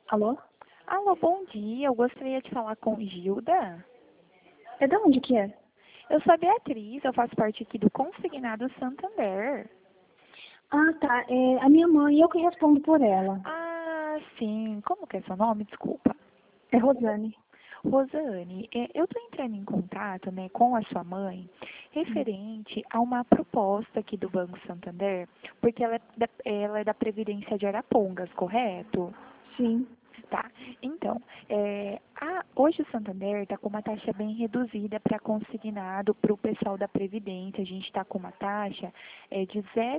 Alô? Alô, bom dia. Eu gostaria de falar com Gilda. É de onde que é? Eu sou a Beatriz, eu faço parte aqui do Consignado Santander. Ah, tá. É a minha mãe, eu que respondo por ela. Ah, sim. Como que é seu nome? Desculpa. É Rosane. Rosane, eu estou entrando em contato, né, com a sua mãe referente a uma proposta aqui do Banco Santander, porque ela é da Previdência de Arapongas, correto? Sim. Tá. Então, hoje o Santander está com uma taxa bem reduzida para consignado para o pessoal da Previdência. A gente está com uma taxa de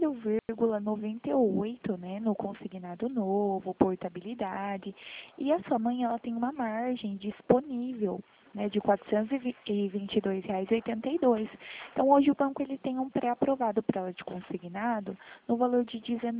0,98, né, no consignado novo, portabilidade. E a sua mãe, ela tem uma margem disponível, né, de R$ 422,82. Então, hoje o banco ele tem um pré-aprovado para ela de consignado no valor de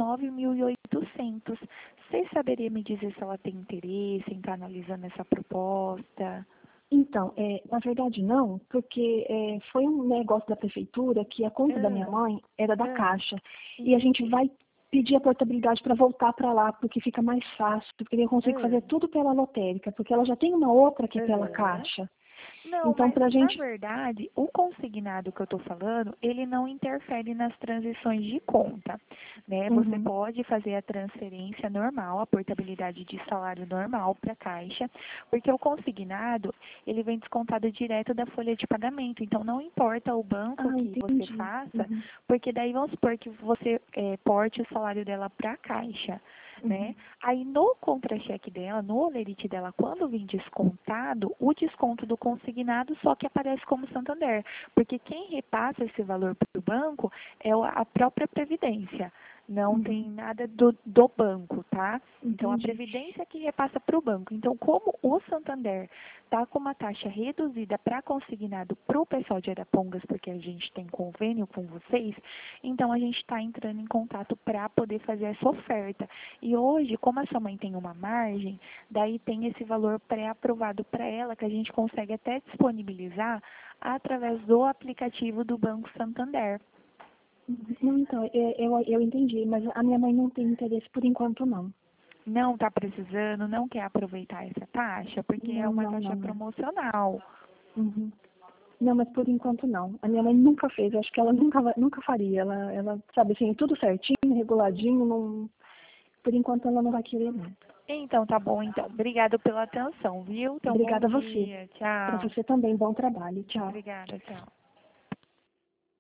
19.800. Você saberia me dizer se ela tem interesse em estar analisando essa proposta? Então, na verdade não, porque foi um negócio da prefeitura que a conta da minha Ah, mãe era da ah, Caixa. E a gente isso. vai pedir a portabilidade para voltar para lá, porque fica mais fácil, porque eu consigo Ah, fazer tudo pela lotérica, porque ela já tem uma outra que é pela aham. Caixa. Não, Então, mas pra na gente. verdade, o consignado que eu estou falando, ele não interfere nas transições de conta, né? Você Uhum. pode fazer a transferência normal, a portabilidade de salário normal para a Caixa, porque o consignado, ele vem descontado direto da folha de pagamento. Então, não importa o banco Ah, que você entendi. faça, Uhum. porque daí vamos supor que você porte o salário dela para a Caixa, Uhum. né? Aí no contra-cheque dela, no holerite dela, quando vem descontado, o desconto do consignado só que aparece como Santander, porque quem repassa esse valor para o banco é a própria Previdência, não Uhum. tem nada do banco, tá? Então a Entendi. Previdência que repassa para o banco. Então como o Santander está com uma taxa reduzida para consignado para o pessoal de Arapongas, porque a gente tem convênio com vocês, então a gente está entrando em contato para poder fazer essa oferta. E hoje, como a sua mãe tem uma margem, daí tem esse valor pré-aprovado para ela, que a gente consegue até disponibilizar através do aplicativo do Banco Santander. Não, então, eu entendi, mas a minha mãe não tem interesse por enquanto, não. Não está precisando, não quer aproveitar essa taxa, porque é Não, uma não, taxa não, não. promocional. Uhum. Não, mas por enquanto não. A minha mãe nunca fez, eu acho que ela nunca faria. Ela, sabe assim, tudo certinho, reguladinho, não, por enquanto ela não vai querer, não. Então, tá bom, então. Obrigado pela atenção, viu? Então, bom Obrigada a você. dia. Para Tchau. você também, bom trabalho. Tchau. Obrigada, tchau.